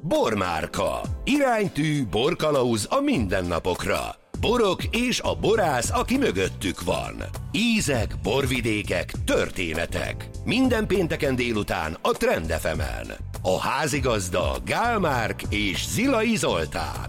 Bormárka. Iránytű, borkalauz a mindennapokra. Borok és a borász, aki mögöttük van. Ízek, borvidékek, történetek. Minden pénteken délután a Trend FM-en. A házigazda Gál Márk és Zilai Zoltán.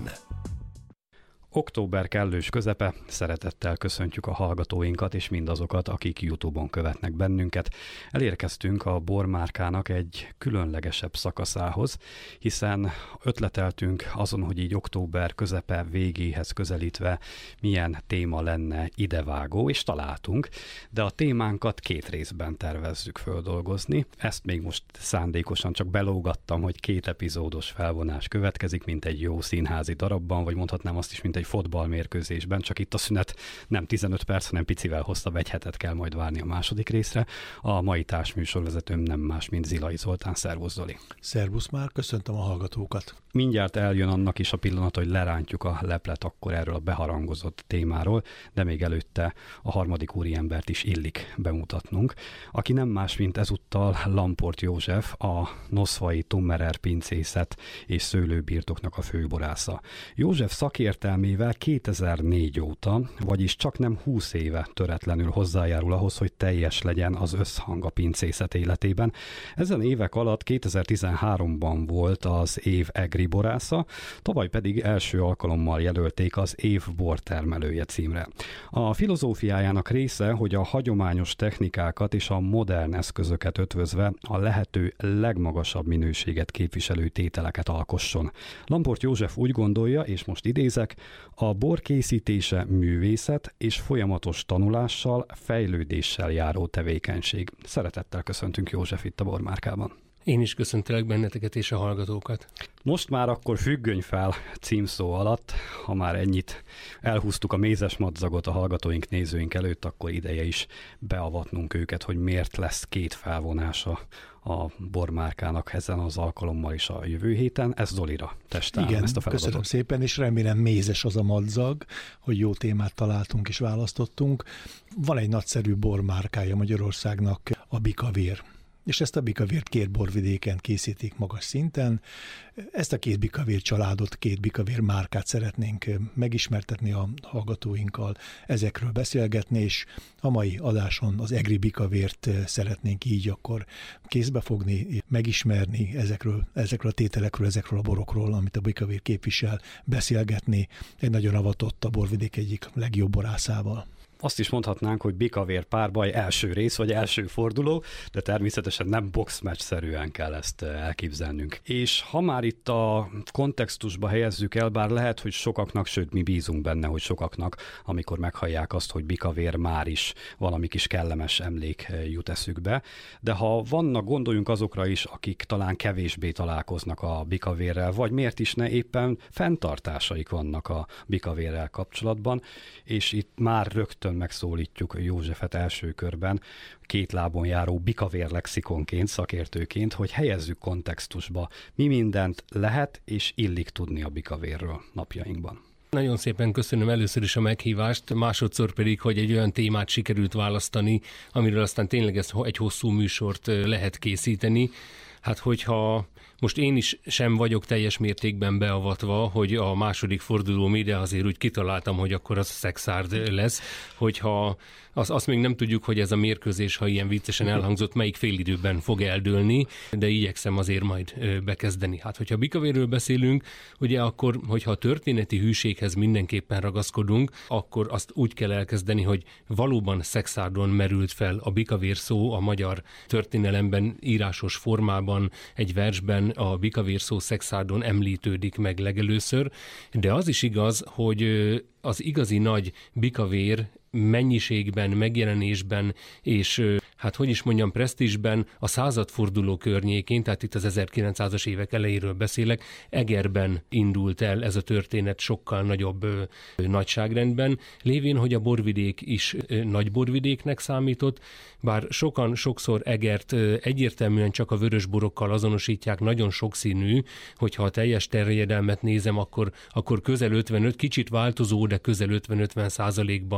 Október kellős közepe, szeretettel köszöntjük a hallgatóinkat és mindazokat, akik YouTube-on követnek bennünket. Elérkeztünk a bormárkának egy különlegesebb szakaszához, hiszen ötleteltünk azon, hogy így október közepe végéhez közelítve milyen téma lenne idevágó, és találtunk, de a témánkat 2 részben tervezzük földolgozni. Ezt még most szándékosan csak belógattam, hogy 2 epizódos felvonás következik, mint egy jó színházi darabban, vagy mondhatnám azt is, mint egy fotballmérkőzésben, csak itt a szünet nem 15 perc, hanem picivel hosszabb, 1 hetet kell majd várni a második részre. A mai társműsorvezetőm nem más, mint Zilai Zoltán. Szervusz, Zoli! Szervusz már, köszöntöm a hallgatókat! Mindjárt eljön annak is a pillanat, hogy lerántjuk a leplet akkor erről a beharangozott témáról, de még előtte a harmadik úriembert is illik bemutatnunk, aki nem más, mint ezúttal Lamport József, a noszvai Tummerer pincészet és szőlőbirtoknak a főborásza. József szakértelmével 2004 óta, vagyis csak nem 20 éve töretlenül hozzájárul ahhoz, hogy teljes legyen az összhang a pincészet életében. Ezen évek alatt 2013-ban volt az év egri borásza, tavaly pedig első alkalommal jelölték az év bortermelője címre. A filozófiájának része, hogy a hagyományos technikákat és a modern eszközöket ötvözve a lehető legmagasabb minőséget képviselő tételeket alkosson. Lamport József úgy gondolja, és most idézek, a bor készítése művészet és folyamatos tanulással, fejlődéssel járó tevékenység. Szeretettel köszöntünk, József, itt a Bormárkában. Én is köszöntelek benneteket és a hallgatókat. Most már akkor függöny fel címszó alatt, ha már ennyit elhúztuk a mézes madzagot a hallgatóink, nézőink előtt, akkor ideje is beavatnunk őket, hogy miért lesz 2 felvonása a bormárkának ezen az alkalommal is a jövő héten. Ez Zolira testálom. Igen, ezt a feladatot. Köszönöm szépen, és remélem mézes az a madzag, hogy jó témát találtunk és választottunk. Van egy nagyszerű bormárkája Magyarországnak, a Bikavér. És ezt a Bikavért 2 borvidéken készítik magas szinten. Ezt a 2 Bikavér családot, 2 Bikavér márkát szeretnénk megismertetni a hallgatóinkkal, ezekről beszélgetni, és a mai adáson az egri Bikavért szeretnénk így akkor kézbefogni, megismerni ezekről a tételekről, ezekről a borokról, amit a Bikavér képvisel, beszélgetni egy nagyon avatott, a borvidék egyik legjobb borászával. Azt is mondhatnánk, hogy Bikavér párbaj első rész, vagy első forduló, de természetesen nem boxmatch-szerűen kell ezt elképzelnünk. És ha már itt a kontextusba helyezzük el, bár lehet, hogy sokaknak, sőt mi bízunk benne, hogy sokaknak, amikor meghallják azt, hogy Bikavér, már is valami kis kellemes emlék jut eszükbe, de ha vannak, gondoljunk azokra is, akik talán kevésbé találkoznak a Bikavérrel, vagy miért is ne éppen fenntartásaik vannak a Bikavérrel kapcsolatban, és itt már rögtön megszólítjuk Józsefet első körben, 2 lábon járó Bikavér lexikonként, szakértőként, hogy helyezzük kontextusba, mi mindent lehet és illik tudni a Bikavérről napjainkban. Nagyon szépen köszönöm először is a meghívást, másodszor pedig, hogy egy olyan témát sikerült választani, amiről aztán tényleg egy hosszú műsort lehet készíteni. Hát hogyha most én is sem vagyok teljes mértékben beavatva, hogy a második forduló mi, de azért úgy kitaláltam, hogy akkor az szexárd lesz, hogyha azt még nem tudjuk, hogy ez a mérkőzés, ha ilyen viccesen elhangzott, melyik félidőben fog eldőlni, de igyekszem azért majd bekezdeni. Hát, hogyha Bikavérről beszélünk, ugye akkor, hogyha a történeti hűséghez mindenképpen ragaszkodunk, akkor azt úgy kell elkezdeni, hogy valóban szexárdon merült fel a Bikavér szó a magyar történelemben írásos formában, egy versben a Bikavér szó szexárdon említődik meg legelőször, de az is igaz, hogy az igazi nagy Bikavér mennyiségben, megjelenésben és hát hogy is mondjam, presztízsben a századforduló környékén, tehát itt az 1900-as évek elejéről beszélek, Egerben indult el ez a történet sokkal nagyobb nagyságrendben, lévén, hogy a borvidék is nagy borvidéknek számított, bár sokan sokszor Egert egyértelműen csak a vörösborokkal azonosítják, nagyon sokszínű, hogyha a teljes terjedelmet nézem, akkor közel 55, kicsit változó, de közel 50-50%-ban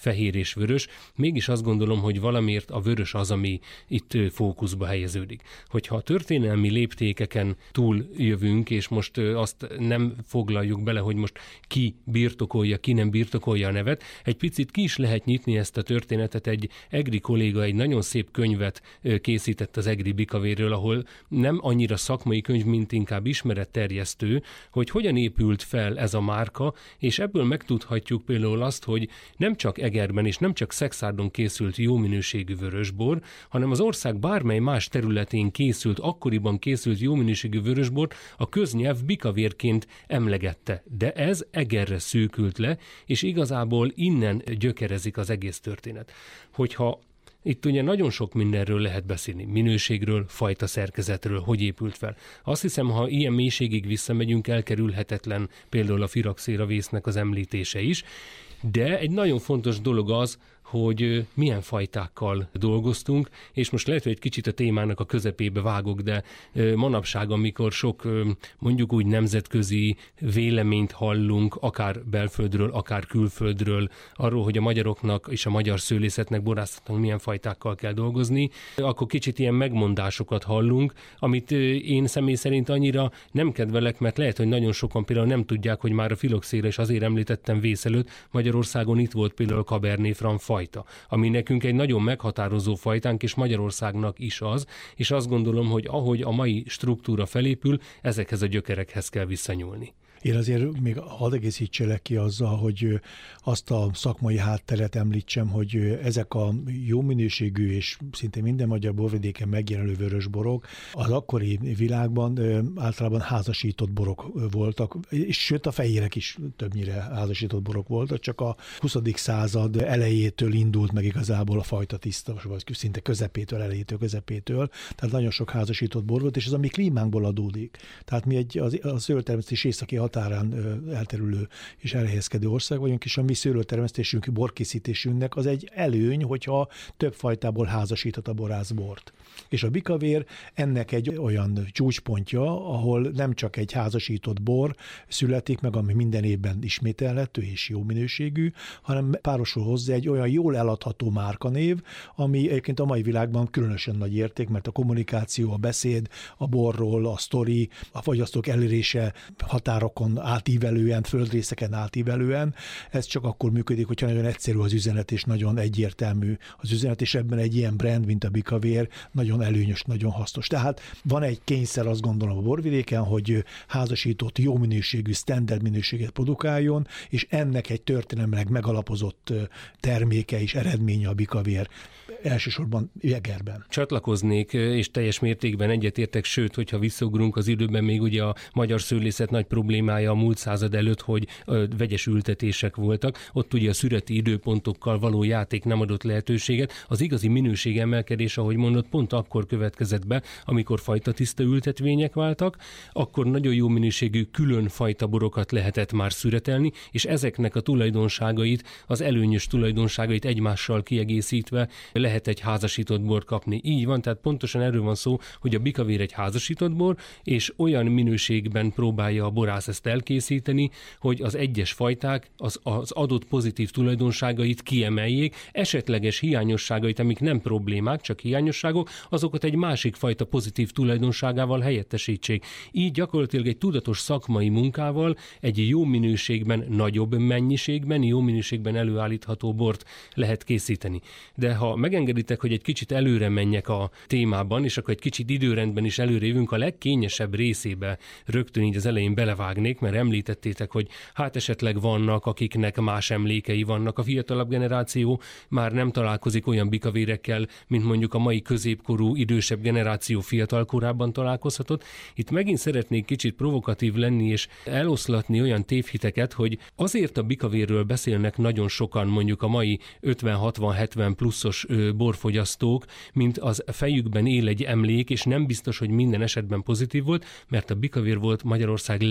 fehér és vörös. Mégis azt gondolom, hogy valamiért a vörös az, ami itt fókuszba helyeződik. Hogyha a történelmi léptékeken túl jövünk, és most azt nem foglaljuk bele, hogy most ki birtokolja, ki nem birtokolja a nevet, egy picit ki is lehet nyitni ezt a történetet. Egy egri kolléga egy nagyon szép könyvet készített az egri bikavérről, ahol nem annyira szakmai könyv, mint inkább ismeretterjesztő, hogy hogyan épült fel ez a márka, és ebből megtudhatjuk például azt, hogy nem csak Egerben és nem csak Szekszárton készült jó minőségű vörösbor, hanem az ország bármely más területén készült, akkoriban készült jó minőségű vörösbort a köznyelv bikavérként emlegette. De ez Egerre szűkült le, és igazából innen gyökerezik az egész történet. Hogyha itt ugye nagyon sok mindenről lehet beszélni, minőségről, fajta szerkezetről, hogy épült fel. Azt hiszem, ha ilyen mélységig visszamegyünk, elkerülhetetlen például a filoxéra vésznek az említése is, de egy nagyon fontos dolog az, hogy milyen fajtákkal dolgoztunk, és most lehet, hogy egy kicsit a témának a közepébe vágok, de manapság, amikor sok mondjuk úgy nemzetközi véleményt hallunk, akár belföldről, akár külföldről, arról, hogy a magyaroknak és a magyar szőlészetnek, borászatnak milyen fajtákkal kell dolgozni, akkor kicsit ilyen megmondásokat hallunk, amit én személy szerint annyira nem kedvelek, mert lehet, hogy nagyon sokan például nem tudják, hogy már a filoxéra, és azért említettem vész előtt, Magyarországon itt volt például a Cabernet Franc fajta, ami nekünk egy nagyon meghatározó fajtánk, és Magyarországnak is az, és azt gondolom, hogy ahogy a mai struktúra felépül, ezekhez a gyökerekhez kell visszanyúlni. Én azért még hadd egészítselek ki azzal, hogy azt a szakmai hátteret említsem, hogy ezek a jó minőségű és szinte minden magyar borvidéken megjelenő vörösborok az akkori világban általában házasított borok voltak, és sőt a fehérek is többnyire házasított borok voltak, csak a 20. század elejétől indult meg igazából a fajta tiszta, vagy szinte közepétől, elejétől, közepétől, tehát nagyon sok házasított bor volt, és ez a mi klímánkból adódik. Tehát mi a szőlőtermesztés északi határán elterülő és elhelyezkedő ország vagyunk, és a mi szőlőtermesztésünk, borkészítésünknek az egy előny, hogyha több fajtából házasíthat a borász bort. És a bikavér ennek egy olyan csúcspontja, ahol nem csak egy házasított bor születik meg, ami minden évben ismételhető és jó minőségű, hanem párosul hozzá egy olyan jól eladható márkanév, ami egyébként a mai világban különösen nagy érték, mert a kommunikáció, a beszéd, a borról, a sztori, a fogyasztók elérése határokon átívelően, földrészeken átívelően, ez csak akkor működik, hogyha nagyon egyszerű az üzenet, és nagyon egyértelmű az üzenet, és ebben egy ilyen brand, mint a bikavér, nagyon előnyös, nagyon hasznos. Tehát van egy kényszer, azt gondolom, a borvidéken, hogy házasított, jó minőségű, standard minőséget produkáljon, és ennek egy történelmileg megalapozott terméke és eredménye a bikavér, elsősorban Egerben. Csatlakoznék, és teljes mértékben egyetértek, sőt, hogyha visszaugrunk az időben, még ugye a magyar szőlészet nagy problémája a múlt század előtt, hogy vegyes ültetések voltak. Ott ugye a szüreti időpontokkal való játék nem adott lehetőséget. Az igazi minőség emelkedés, ahogy mondott, pont akkor következett be, amikor fajtatiszta ültetvények váltak, akkor nagyon jó minőségű külön fajta borokat lehetett már szüretelni, és ezeknek a tulajdonságait, az előnyös tulajdonságait egymással kiegészítve lehet egy házasított bort kapni. Így van, tehát pontosan erről van szó, hogy a bikavér egy házasított bor, és olyan minőségben próbálja a borász ezt elkészíteni, hogy az egyes fajták az adott pozitív tulajdonságait kiemeljék, esetleges hiányosságait, amik nem problémák, csak hiányosságok, azokat egy másik fajta pozitív tulajdonságával helyettesítsék. Így gyakorlatilag egy tudatos szakmai munkával egy jó minőségben, nagyobb mennyiségben, jó minőségben előállítható bort lehet készíteni. De ha megengeditek, hogy egy kicsit előre menjek a témában, és akkor egy kicsit időrendben is előrévünk, a legkényesebb részébe rögtön így az elején belevágnék, mert említettétek, hogy hát esetleg vannak, akiknek más emlékei vannak. A fiatalabb generáció már nem találkozik olyan bikavérekkel, mint mondjuk a mai középkorú, idősebb generáció fiatalkorában találkozhatott. Itt megint szeretnék kicsit provokatív lenni, és eloszlatni olyan tévhiteket, hogy azért a bikavérről beszélnek nagyon sokan, mondjuk a mai 50-60-70 pluszos borfogyasztók, mint az fejükben él egy emlék, és nem biztos, hogy minden esetben pozitív volt, mert a bikavér volt Magyarország legnépszerűbb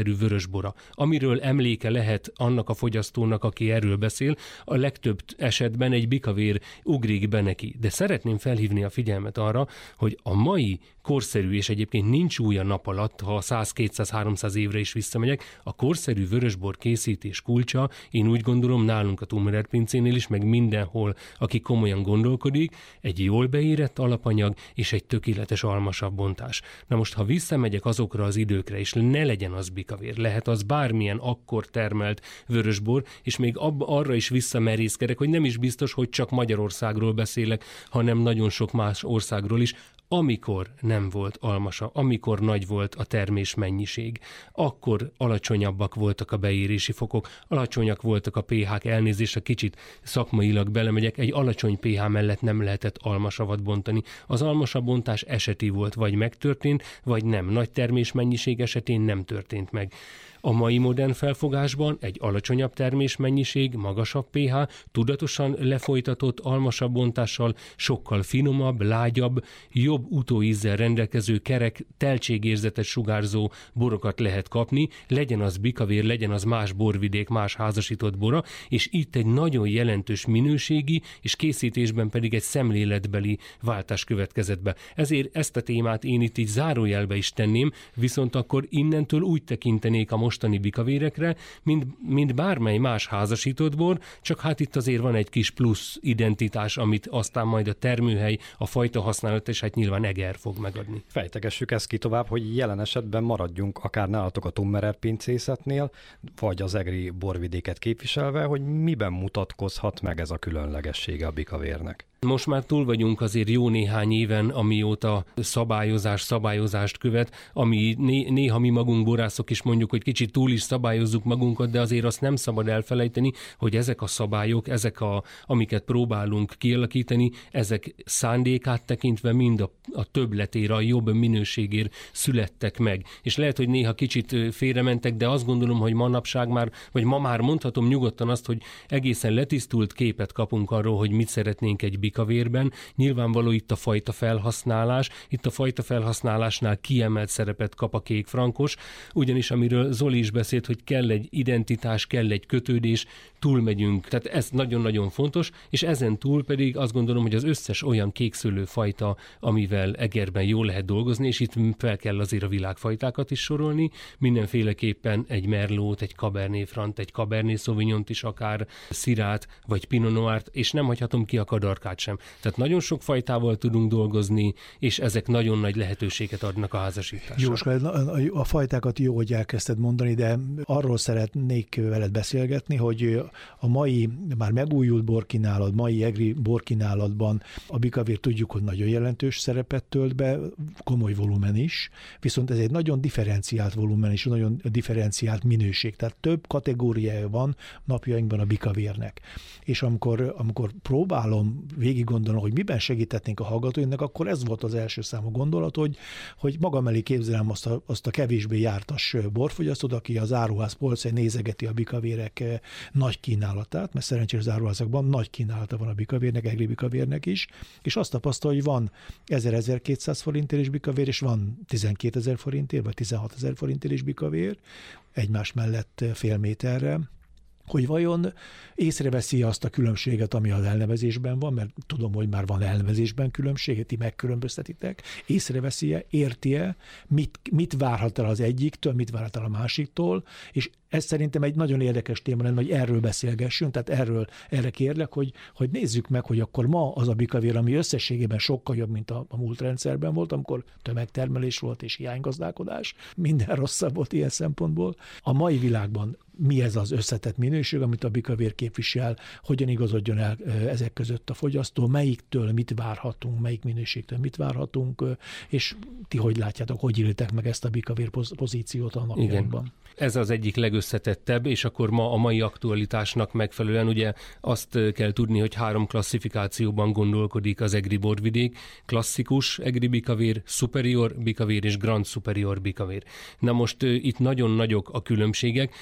korszerű vörösbora, amiről emléke lehet annak a fogyasztónak, aki erről beszél, a legtöbb esetben egy bikavér ugrik be neki. De szeretném felhívni a figyelmet arra, hogy a mai korszerű, és egyébként nincs új a nap alatt, ha 100-200-300 évre is visszamegyek, a korszerű vörösbor készítés kulcsa, én úgy gondolom nálunk a Thunmerer pincénél is, meg mindenhol, aki komolyan gondolkodik, egy jól beérett alapanyag és egy tökéletes almasabb bontás. Na most, ha visszamegyek azokra az időkre, és ne legyen az bikavér, lehet az bármilyen akkor termelt vörösbor, és még arra is visszamerészkedek, hogy nem is biztos, hogy csak Magyarországról beszélek, hanem nagyon sok más országról is, amikor nem volt almasa, amikor nagy volt a termés mennyiség, akkor alacsonyabbak voltak a beérési fokok, alacsonyak voltak a pH-k, elnézést, a kicsit szakmailag belemegyek, egy alacsony pH mellett nem lehetett almasavat bontani. Az almasabontás eseti volt, vagy megtörtént, vagy nem. Nagy termés mennyiség esetén nem történt meg. A mai modern felfogásban egy alacsonyabb termésmennyiség, magasabb pH, tudatosan lefolytatott almasabb bontással, sokkal finomabb, lágyabb, jobb utóízzel rendelkező kerek, teltségérzetet sugárzó borokat lehet kapni, legyen az bikavér, legyen az más borvidék, más házasított bora, és itt egy nagyon jelentős minőségi, és készítésben pedig egy szemléletbeli váltás következett be. Ezért ezt a témát én itt így zárójelbe is tenném, viszont akkor innentől úgy tekintenék a mostani bikavérekre, mint bármely más házasított bor, csak hát itt azért van egy kis plusz identitás, amit aztán majd a termőhely, a fajta használat, és hát nyilván Eger fog megadni. Fejtegessük ezt ki tovább, hogy jelen esetben maradjunk akár nálatok a Thunmerer pincészetnél, vagy az egri borvidéket képviselve, hogy miben mutatkozhat meg ez a különlegessége a bikavérnek. Most már túl vagyunk azért jó néhány éven, amióta szabályozást követ, ami néha mi magunk borászok is mondjuk, hogy kicsit túl is szabályozzuk magunkat, de azért azt nem szabad elfelejteni, hogy ezek a szabályok, amiket próbálunk kialakítani, ezek szándékát tekintve mind a többletére, a jobb minőségért születtek meg. És lehet, hogy néha kicsit félrementek, de azt gondolom, hogy manapság ma már mondhatom nyugodtan azt, hogy egészen letisztult képet kapunk arról, hogy mit szeretnénk egy bikavérben. Nyilvánvaló itt a fajta felhasználás. Itt a fajta felhasználásnál kiemelt szerepet kap a kékfrankos, ugyanis amiről Zoli is beszélt, hogy kell egy identitás, kell egy kötődés, túlmegyünk. Tehát ez nagyon-nagyon fontos, és ezen túl pedig azt gondolom, hogy az összes olyan kékszőlő fajta, amivel Egerben jól lehet dolgozni, és itt fel kell azért a világfajtákat is sorolni, mindenféleképpen egy merlót, egy cabernet franc, egy cabernet sauvignont is akár, szirát, vagy pinot noirt, és nem hagyhatom ki a kadarkát sem. Tehát nagyon sok fajtával tudunk dolgozni, és ezek nagyon nagy lehetőséget adnak a házasításra. Jóska, a fajtákat jó, hogy elkezdted mondani, de arról szeretnék veled beszélgetni, hogy a mai, már megújult borkínálat, mai egri borkínálatban a bikavér tudjuk, hogy nagyon jelentős szerepet tölt be, komoly volumen is, viszont ez egy nagyon differenciált volumen és nagyon differenciált minőség. Tehát több kategóriája van napjainkban a bikavérnek. És amikor próbálom végig gondolni, hogy miben segíthetnénk a hallgatóinknak, akkor ez volt az első számú gondolat, hogy magam elé képzelem azt a kevésbé jártas borfogyasztót, aki az áruház polcán nézegeti a bikavérek nagy kínálatát, mert szerencsés áruházakban nagy kínálata van a bikavérnek, egri bikavérnek is, és azt tapasztalja, hogy van 1000-1200 forintért is bikavér, és van 12 000 forintért, vagy 16 000 forintért is bikavér, egymás mellett fél méterre, hogy vajon észreveszi azt a különbséget, ami az elnevezésben van, mert tudom, hogy már van elnevezésben különbség, ti megkülönböztetitek, észreveszi-e, érti-e, mit várhat el az egyiktől, mit várhat el a másiktól, és ez szerintem egy nagyon érdekes téma lenne, hogy erről beszélgessünk, tehát erre kérlek, hogy nézzük meg, hogy akkor ma az a bikavér, ami összességében sokkal jobb, mint a múlt rendszerben volt, amikor tömegtermelés volt és hiánygazdálkodás, minden rosszabb volt ilyen szempontból. A mai világban mi ez az összetett minőség, amit a bikavér képvisel, hogyan igazodjon el ezek között a fogyasztó, melyiktől mit várhatunk, melyik minőségtől mit várhatunk, és ti hogy látjátok, hogy éltek meg ezt a bikavér pozíciót a napjainkban? Ez az egyik legösszetettebb, és akkor ma a mai aktualitásnak megfelelően ugye azt kell tudni, hogy 3 klasszifikációban gondolkodik az egri borvidék: klasszikus egri bikavér, superior bikavér és grand superior bikavér. Na most itt nagyon nagyok a különbségek, illetve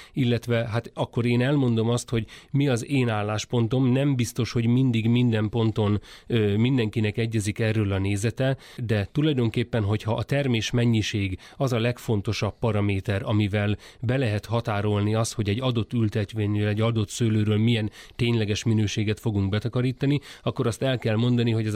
illetve hát akkor én elmondom azt, hogy mi az én álláspontom, nem biztos, hogy mindig minden ponton mindenkinek egyezik erről a nézete, de tulajdonképpen, hogyha a termés mennyiség az a legfontosabb paraméter, amivel be lehet határolni azt, hogy egy adott ültetvényről, egy adott szőlőről milyen tényleges minőséget fogunk betakarítani, akkor azt el kell mondani, hogy ez a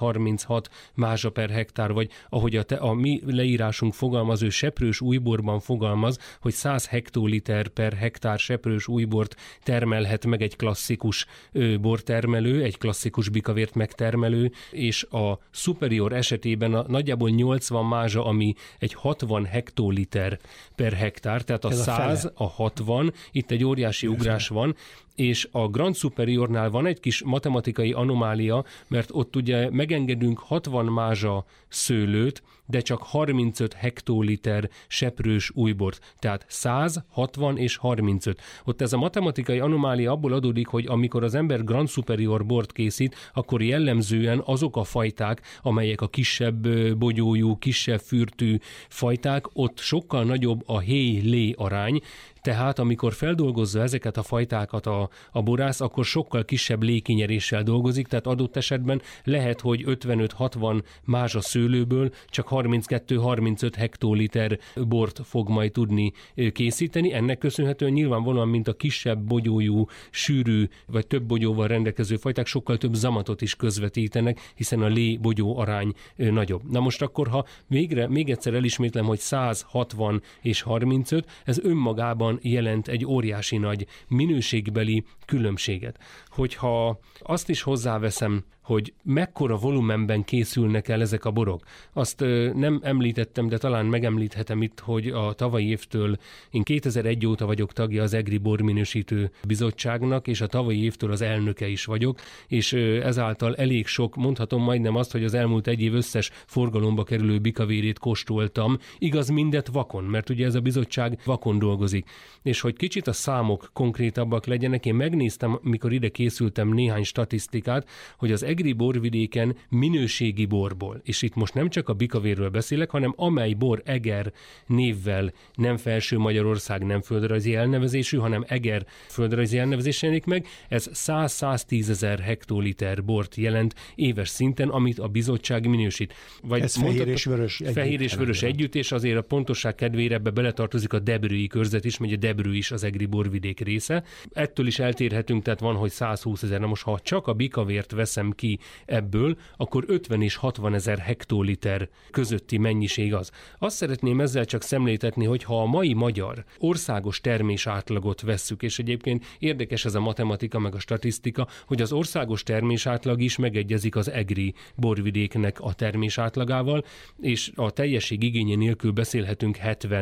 136 mázsa per hektár, vagy ahogy a mi leírásunk fogalmaz, ő seprős újborban fogalmaz, hogy 100 hektoliter per hektár seprős újbort termelhet meg egy klasszikus bortermelő, egy klasszikus bikavért megtermelő, és a Superior esetében nagyjából 80 mázsa, ami egy 60 hektoliter per hektár, tehát a 100, a 60, itt egy óriási ugrás van, és a Grand Superiornál van egy kis matematikai anomália, mert ott ugye megengedünk 60 mázsa szőlőt, de csak 35 hektoliter seprős újbort. Tehát 100, 60 és 35. Ott ez a matematikai anomália abból adódik, hogy amikor az ember Grand Superior bort készít, akkor jellemzően azok a fajták, amelyek a kisebb bogyójú, kisebb fürtű fajták, ott sokkal nagyobb a héj-lé arány, tehát amikor feldolgozza ezeket a fajtákat a borász, akkor sokkal kisebb lékinyeréssel dolgozik, tehát adott esetben lehet, hogy 55-60 mázsa szőlőből csak 32-35 hektoliter bort fog majd tudni készíteni. Ennek köszönhetően nyilvánvalóan, mint a kisebb bogyójú, sűrű vagy több bogyóval rendelkező fajták sokkal több zamatot is közvetítenek, hiszen a lé-bogyó arány nagyobb. Na most akkor, ha még egyszer elismétlem, hogy 160 és 35, ez önmagában jelent egy óriási nagy minőségbeli különbséget. Hogyha azt is hozzáveszem, hogy mekkora volumenben készülnek el ezek a borok. Azt nem említettem, de talán megemlíthetem itt, hogy a tavalyi évtől én 2001 óta vagyok tagja az EGRI Borminősítő Bizottságnak, és a tavalyi évtől az elnöke is vagyok, és ezáltal elég sok, mondhatom majdnem azt, hogy az elmúlt egy év összes forgalomba kerülő bikavérét kóstoltam, igaz mindet vakon, mert ugye ez a bizottság vakon dolgozik. És hogy kicsit a számok konkrétabbak legyenek, én megnéztem, mikor ide készültem néhány statisztikát, hogy az EGRI borvidéken minőségi borból, és itt most nem csak a bikavérről beszélek, hanem amely bor Eger névvel nem Felső Magyarország, nem földrajzi elnevezésű, hanem Eger földrajzi elnevezés jelenik meg, ez 100-110 ezer hektoliter bort jelent éves szinten, amit a bizottság minősít. Vagy ez fehér és vörös együtt. Fehér és vörös együtt, és azért a pontosság kedvére ebbe beletartozik a Debrői körzet is, mert a Debrő is az EGRI borvidék része. Ettől is eltérhetünk, tehát van, hogy 120 ezer. Na most, ha csak a bikavért veszem ki ebből, akkor 50 és 60 ezer hektoliter közötti mennyiség az. Azt szeretném ezzel csak szemléltetni, hogy ha a mai magyar országos termés átlagot vesszük, és egyébként érdekes ez a matematika meg a statisztika, hogy az országos termés átlag is megegyezik az EGRI borvidéknek a termés átlagával, és a teljesség igénye nélkül beszélhetünk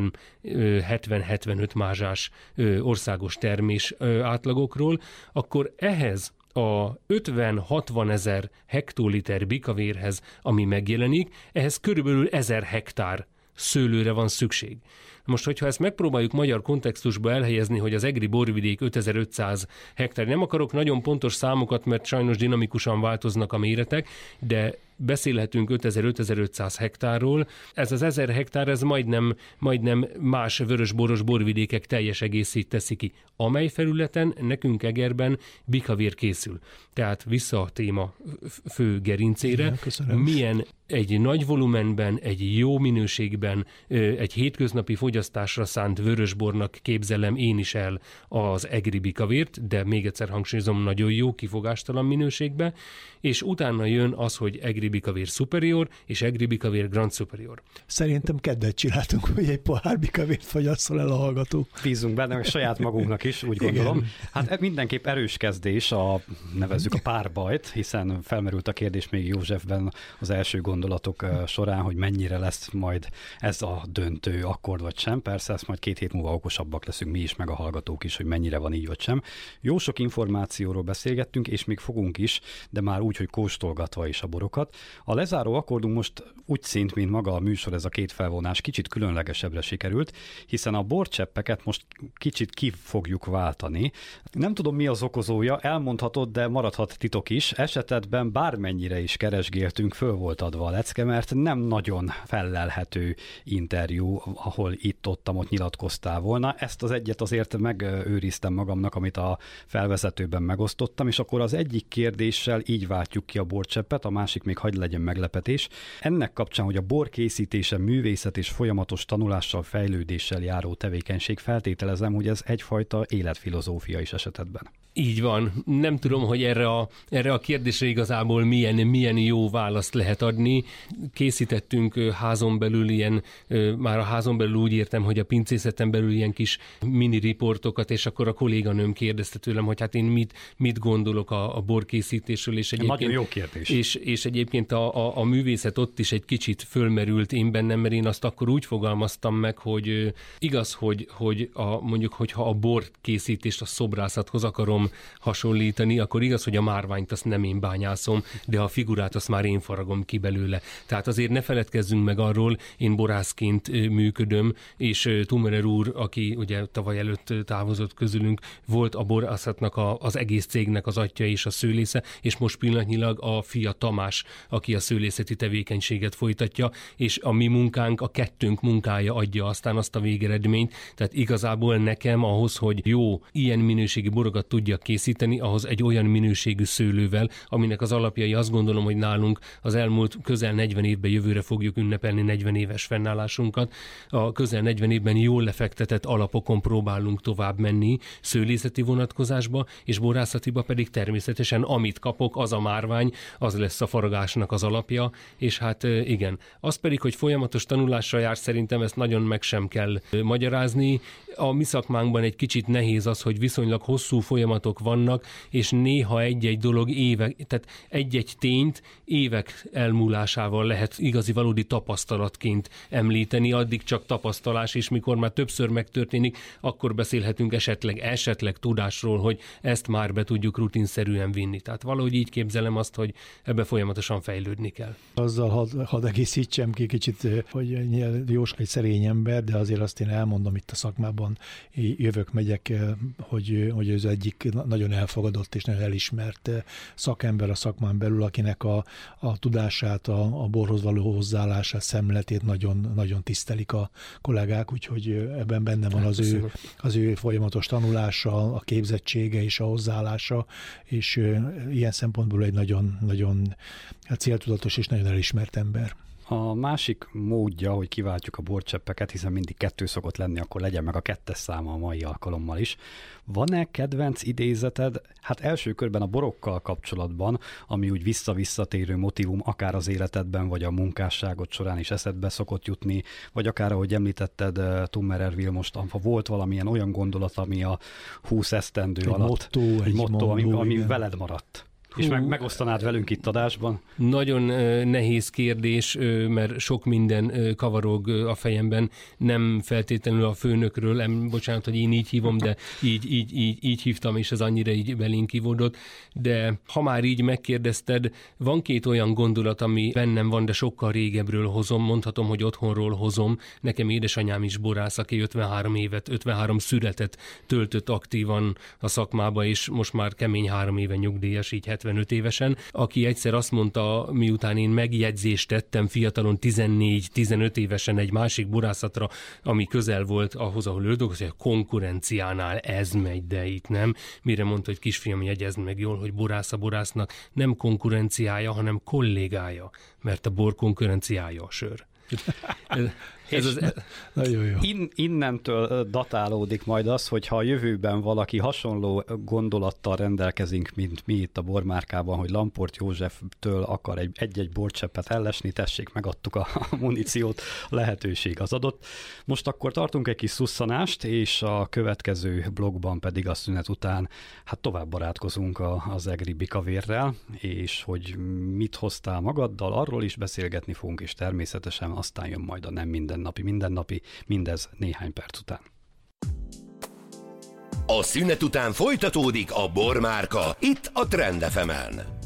70-75 mázsás országos termés átlagokról, akkor ehhez a 50-60 ezer hektoliter bikavérhez, ami megjelenik, ehhez körülbelül 1000 hektár szőlőre van szükség. Most, hogyha ezt megpróbáljuk magyar kontextusba elhelyezni, hogy az EGRI borvidék 5500 hektár, nem akarok nagyon pontos számokat, mert sajnos dinamikusan változnak a méretek, de beszélhetünk 5000-5500 hektárról. Ez az 1000 hektár, ez majdnem más vörösboros borvidékek teljes egészét teszi ki, amely felületen nekünk Egerben bikavér készül. Tehát vissza a téma fő gerincére. Igen, milyen egy nagy volumenben, egy jó minőségben, egy hétköznapi fogyasztásra szánt vörösbornak képzelem én is el az EGRI bikavért, de még egyszer hangsúlyozom, nagyon jó, kifogástalan minőségben, és utána jön az, hogy EGRI bikavér Superior és EGRI bikavér Grand Superior. Szerintem kedvet csináltunk, hogy egy pohár bikavért fogyasszol el a hallgató. Bízunk benne, meg saját magunknak is, úgy gondolom. Igen. Hát mindenképp erős kezdés, nevezzük a párbajt, hiszen felmerült a kérdés még Józsefben az első gondolatok során, hogy mennyire lesz majd ez a döntő akkord vagy sem. Persze ezt majd 2 hét múlva okosabbak leszünk mi is, meg a hallgatók is, hogy mennyire van így vagy sem. Jó sok információról beszélgettünk, és még fogunk is, de már úgy, hogy kóstolgatva is a borokat. A lezáró akkordunk most úgy szint, mint maga a műsor, ez a 2 felvonás kicsit különlegesebbre sikerült, hiszen a borcseppeket most kicsit ki fogjuk váltani. Nem tudom, mi az okozója, elmondhatod, de maradhat titok is. Esetedben bármennyire is keresgéltünk, föl volt adva a lecke, mert nem nagyon fellelhető interjú, ahol itt-ott nyilatkoztál volna. Ezt az egyet azért megőriztem magamnak, amit a felvezetőben megosztottam, és akkor az egyik kérdéssel így váltjuk ki a borcseppet, a másik még hagy legyen meglepetés. Ennek kapcsán, hogy a bor készítése művészet és folyamatos tanulással, fejlődéssel járó tevékenység, feltételezem, hogy ez egyfajta életfilozófia is esetedben. Így van. Nem tudom, hogy erre a kérdésre igazából milyen jó választ lehet adni. Készítettünk házon belül már a házon belül úgy értem, hogy a pincészeten belül ilyen kis mini riportokat, és akkor a kolléganőm kérdezte tőlem, hogy hát én mit gondolok a borkészítésről, és egyébként... Nagyon jó kérdés. És egyébként a művészet ott is egy kicsit fölmerült én bennem, mert én azt akkor úgy fogalmaztam meg, hogy igaz, hogy mondjuk, hogyha a borkészítést a szobrászathoz akarom hasonlítani, akkor igaz, hogy a márványt azt nem én bányászom, de a figurát azt már én faragom ki belőle. Tehát azért ne feledkezzünk meg arról, én borászként működöm, és Tumerer úr, aki ugye tavaly előtt távozott közülünk, volt a borászatnak az egész cégnek az atya és a szőlésze, és most pillanatnyilag a fia Tamás, aki a szőlészeti tevékenységet folytatja, és a mi munkánk, a kettőnk munkája adja aztán azt a végeredményt. Tehát igazából nekem ahhoz, hogy jó, ilyen minőségi borokat tudjak készíteni, ahhoz egy olyan minőségű szőlővel, aminek az alapjai, azt gondolom, hogy nálunk az elmúlt közel 40 évben, jövőre fogjuk ünnepelni 40 éves fennállásunkat. A közel 40 évben jól lefektetett alapokon próbálunk tovább menni szőlészeti vonatkozásba, és borászatiba pedig természetesen amit kapok, az a márvány, az lesz a faragásnak az alapja, és hát igen. Az pedig, hogy folyamatos tanulásra jár, szerintem ezt nagyon meg sem kell magyarázni. A mi szakmánkban egy kicsit nehéz az, hogy viszonylag hosszú folyamatok vannak, és néha egy-egy dolog tehát egy-egy tényt évek elmúlásával lehet igazi valódi tapasztalatként említeni, addig csak tapasztalás, és mikor már többször megtörténik, akkor beszélhetünk esetleg tudásról, hogy ezt már be tudjuk rutinszerűen vinni. Tehát valahogy így képzelem azt, hogy ebbe folyamatosan fejlődni kell. Azzal hadd egészítsem ki kicsit, hogy Jóska egy szerény ember, de azért azt én elmondom itt a szakmában, megyek, hogy ez egyik nagyon elfogadott és nagyon elismert szakember a szakmán belül, akinek a tudását, a borhoz való hozzáállását, szemletét nagyon, nagyon tisztelik a kollégák, úgyhogy ebben benne van az ő folyamatos tanulása, a képzettsége és a hozzáállása, és ilyen szempontból egy nagyon, nagyon céltudatos és nagyon elismert ember. A másik módja, hogy kiváltjuk a borcseppeket, hiszen mindig 2 szokott lenni, akkor legyen meg a 2-es száma a mai alkalommal is. Van-e kedvenc idézeted, hát első körben a borokkal kapcsolatban, ami úgy visszatérő motívum, akár az életedben, vagy a munkásságod során is eszedbe szokott jutni, vagy akár, ahogy említetted, Tumerer Vilmost, ha volt valamilyen olyan gondolat, ami a 20 esztendő alatt, egy motto, ami veled maradt? És megosztanád velünk itt adásban? Nagyon nehéz kérdés, mert sok minden kavarog a fejemben, nem feltétlenül a főnökről, bocsánat, hogy én így hívom, de így hívtam, és ez annyira így belén kivódott. De ha már így megkérdezted, van 2 olyan gondolat, ami bennem van, de sokkal régebről hozom, mondhatom, hogy otthonról hozom. Nekem édesanyám is borász, aki 53 születet töltött aktívan a szakmába, és most már kemény 3 éve nyugdíjas, így 75 évesen, aki egyszer azt mondta, miután én megjegyzést tettem fiatalon 14-15 évesen egy másik borászatra, ami közel volt ahhoz, ahol ő dolgozott, hogy a konkurenciánál ez megy, de itt nem. Mire mondta, hogy kisfiam, jegyezd meg jól, hogy borász a borásznak nem konkurenciája, hanem kollégája, mert a bor konkurenciája a sör. Nagyon jó. Innentől datálódik majd az, hogyha a jövőben valaki hasonló gondolattal rendelkezünk, mint mi itt a bormárkában, hogy Lamport Józseftől akar egy-egy borcseppet ellesni, tessék, megadtuk a muníciót, lehetőség az adott. Most akkor tartunk egy kis szusszanást, és a következő blogban pedig a szünet után hát tovább barátkozunk az egri bikavérrel, és hogy mit hoztál magaddal, arról is beszélgetni fogunk, és természetesen aztán jön majd a nem mindennapi, mindez néhány perc után. A szünet után folytatódik a Bormárka, itt a Trend FM-en.